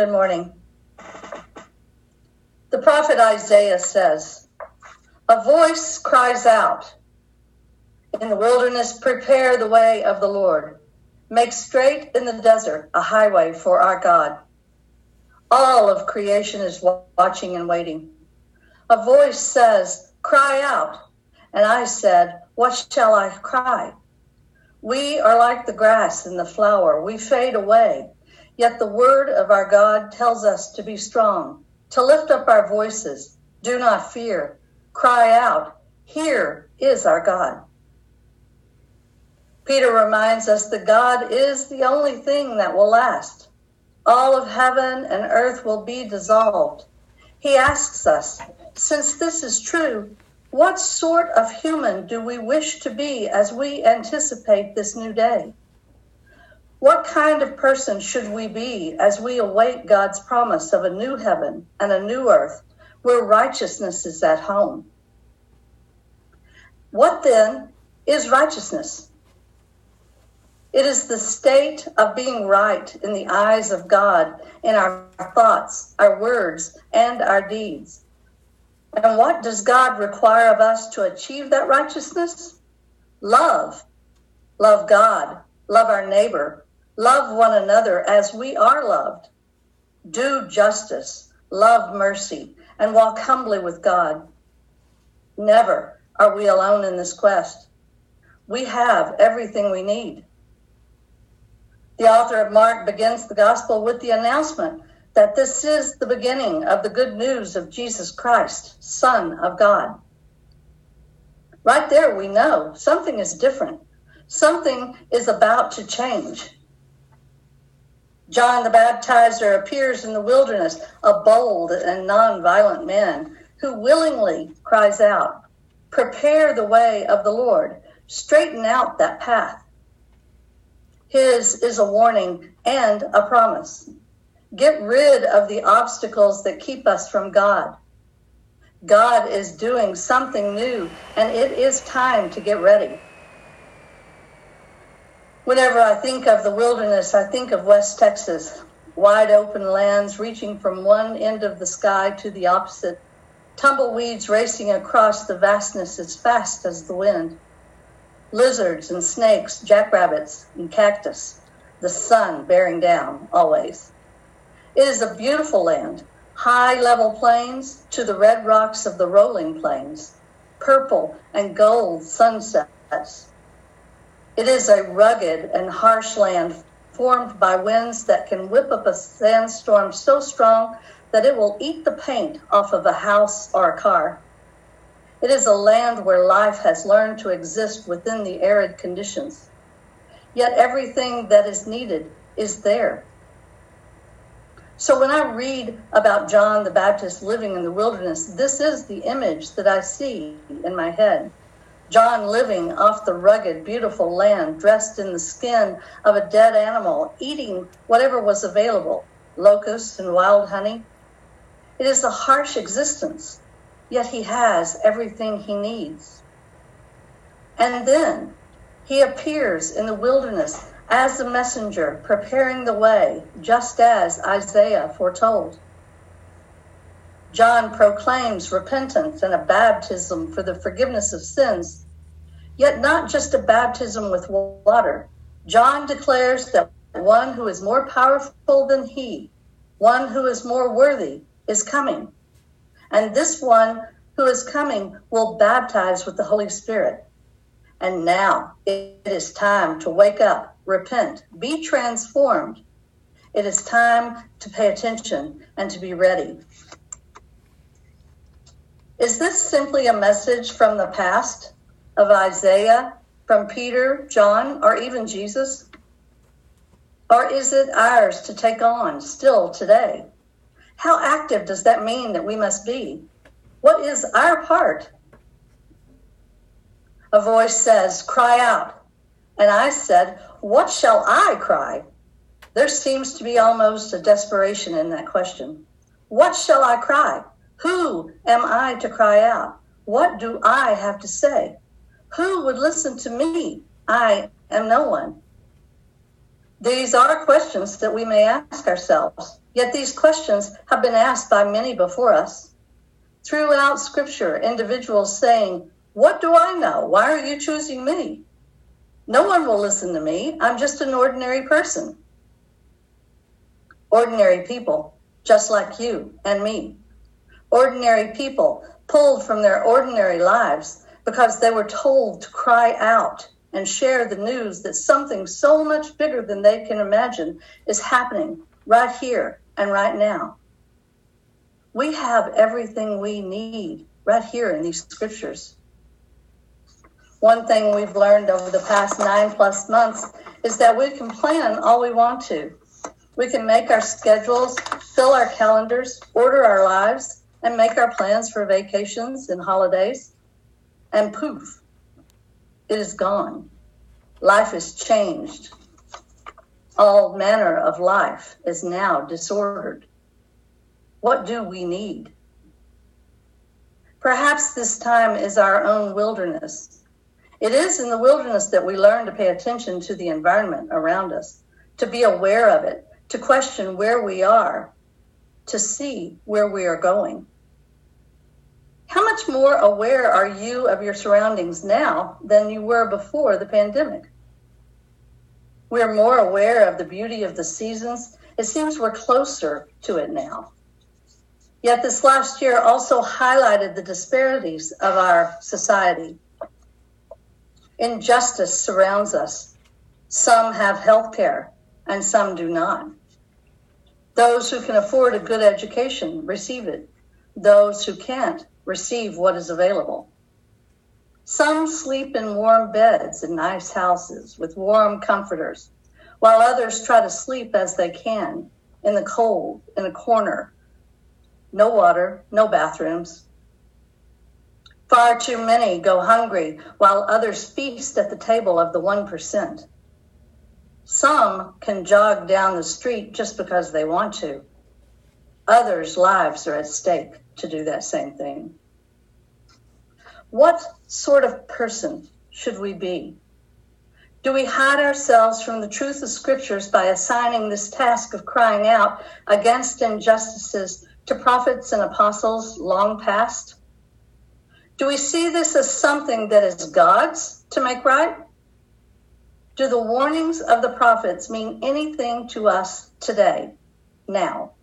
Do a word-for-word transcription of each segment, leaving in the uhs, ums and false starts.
Good morning. The prophet Isaiah says, "A voice cries out, in the wilderness, prepare the way of the Lord. Make straight in the desert a highway for our God." All of creation is watching and waiting. A voice says, "Cry out." And I said, "What shall I cry?" We are like the grass and the flower. We fade away. Yet the word of our God tells us to be strong, to lift up our voices. Do not fear. Cry out. Here is our God. Peter reminds us that God is the only thing that will last. All of heaven and earth will be dissolved. He asks us, since this is true, what sort of human do we wish to be as we anticipate this new day? What kind of person should we be as we await God's promise of a new heaven and a new earth where righteousness is at home? What then is righteousness? It is the state of being right in the eyes of God in our thoughts, our words, and our deeds. And what does God require of us to achieve that righteousness? Love. Love God. Love our neighbor. Love one another as we are loved. Do justice. Love mercy. And walk humbly with God. Never are we alone in this quest. We have everything we need. The author of Mark begins the gospel with the announcement that this is the beginning of the good news of Jesus Christ, Son of God. Right there we know something is different. Something is about to change. John the Baptizer appears in the wilderness, a bold and nonviolent man who willingly cries out, "Prepare the way of the Lord, straighten out that path." His is a warning and a promise. Get rid of the obstacles that keep us from God. God is doing something new, and it is time to get ready. Whenever I think of the wilderness, I think of West Texas, wide open lands reaching from one end of the sky to the opposite, tumbleweeds racing across the vastness as fast as the wind, lizards and snakes, jackrabbits and cactus, the sun bearing down always. It is a beautiful land, high level plains to the red rocks of the rolling plains, purple and gold sunsets. It is a rugged and harsh land formed by winds that can whip up a sandstorm so strong that it will eat the paint off of a house or a car. It is a land where life has learned to exist within the arid conditions. Yet everything that is needed is there. So when I read about John the Baptist living in the wilderness, this is the image that I see in my head. John living off the rugged, beautiful land, dressed in the skin of a dead animal, eating whatever was available, locusts and wild honey. It is a harsh existence, yet he has everything he needs. And then he appears in the wilderness as a messenger, preparing the way, just as Isaiah foretold. John proclaims repentance and a baptism for the forgiveness of sins, yet not just a baptism with water. John declares that one who is more powerful than he, one who is more worthy, is coming. And this one who is coming will baptize with the Holy Spirit. And now it is time to wake up, repent, be transformed. It is time to pay attention and to be ready. Is this simply a message from the past of Isaiah, from Peter, John, or even Jesus? Or is it ours to take on still today? How active does that mean that we must be? What is our part? A voice says, "Cry out." And I said, "What shall I cry?" There seems to be almost a desperation in that question. What shall I cry? Who am I to cry out? What do I have to say? Who would listen to me? I am no one. These are questions that we may ask ourselves, yet these questions have been asked by many before us. Throughout Scripture, individuals saying, "What do I know? Why are you choosing me? No one will listen to me. I'm just an ordinary person." Ordinary people, just like you and me. Ordinary people pulled from their ordinary lives because they were told to cry out and share the news that something so much bigger than they can imagine is happening right here and right now. We have everything we need right here in these scriptures. One thing we've learned over the past nine plus months is that we can plan all we want to. We can make our schedules, fill our calendars, order our lives, and make our plans for vacations and holidays. And poof, it is gone. Life is changed. All manner of life is now disordered. What do we need? Perhaps this time is our own wilderness. It is in the wilderness that we learn to pay attention to the environment around us, to be aware of it, to question where we are, to see where we are going. How much more aware are you of your surroundings now than you were before the pandemic? We're more aware of the beauty of the seasons. It seems we're closer to it now. Yet this last year also highlighted the disparities of our society. Injustice surrounds us. Some have health care and some do not. Those who can afford a good education receive it. Those who can't receive what is available. Some sleep in warm beds in nice houses with warm comforters, while others try to sleep as they can in the cold, in a corner. No water, no bathrooms. Far too many go hungry while others feast at the table of the one percent. Some can jog down the street just because they want to. Others' lives are at stake to do that same thing. What sort of person should we be? Do we hide ourselves from the truth of scriptures by assigning this task of crying out against injustices to prophets and apostles long past? Do we see this as something that is God's to make right? Do the warnings of the prophets mean anything to us today, now?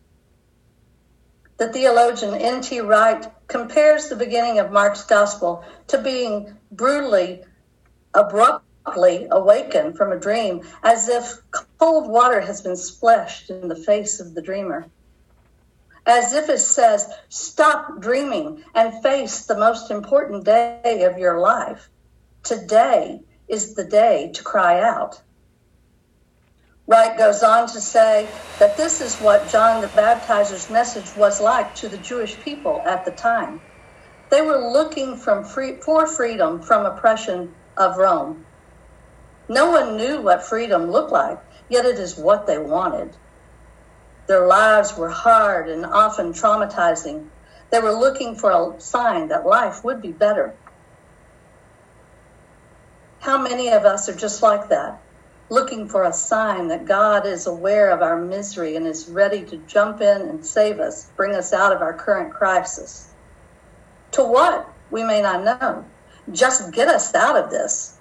The theologian N T Wright compares the beginning of Mark's gospel to being brutally, abruptly awakened from a dream, as if cold water has been splashed in the face of the dreamer. As if it says, stop dreaming and face the most important day of your life. Today is the day to cry out. Wright goes on to say that this is what John the Baptizer's message was like to the Jewish people at the time. They were looking from free, for freedom from oppression of Rome. No one knew what freedom looked like, yet it is what they wanted. Their lives were hard and often traumatizing. They were looking for a sign that life would be better. How many of us are just like that? Looking for a sign that God is aware of our misery and is ready to jump in and save us, bring us out of our current crisis. To what? We may not know. Just get us out of this.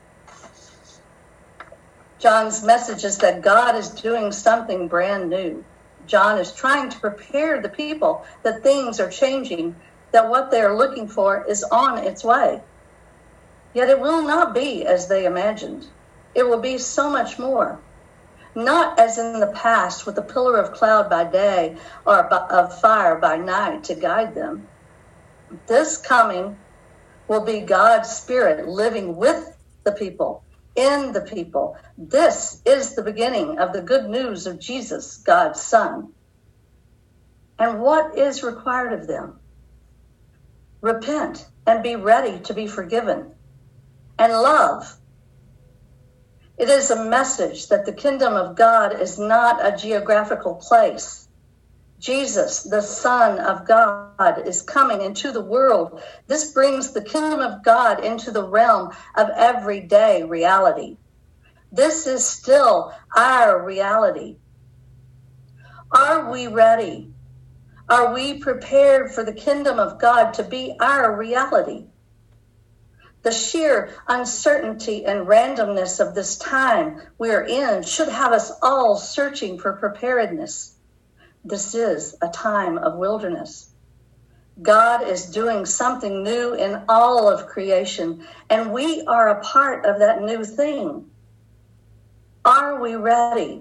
John's message is that God is doing something brand new. John is trying to prepare the people that things are changing, that what they are looking for is on its way. Yet it will not be as they imagined. It will be so much more. Not as in the past with a pillar of cloud by day or of fire by night to guide them. This coming will be God's Spirit living with the people, in the people. This is the beginning of the good news of Jesus, God's Son. And what is required of them? Repent and be ready to be forgiven. And love. It is a message that the kingdom of God is not a geographical place. Jesus, the Son of God, is coming into the world. This brings the kingdom of God into the realm of everyday reality. This is still our reality. Are we ready? Are we prepared for the kingdom of God to be our reality? The sheer uncertainty and randomness of this time we're in should have us all searching for preparedness. This is a time of wilderness. God is doing something new in all of creation, and we are a part of that new thing. Are we ready?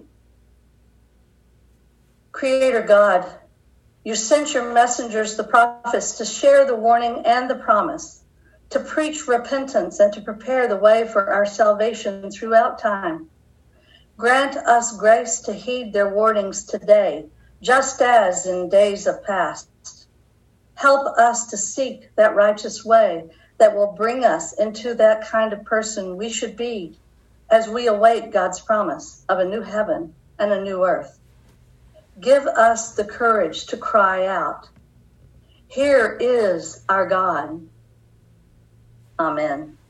Creator God, you sent your messengers, the prophets, to share the warning and the promise, to preach repentance and to prepare the way for our salvation throughout time. Grant us grace to heed their warnings today, just as in days of past. Help us to seek that righteous way that will bring us into that kind of person we should be as we await God's promise of a new heaven and a new earth. Give us the courage to cry out, "Here is our God." Amen.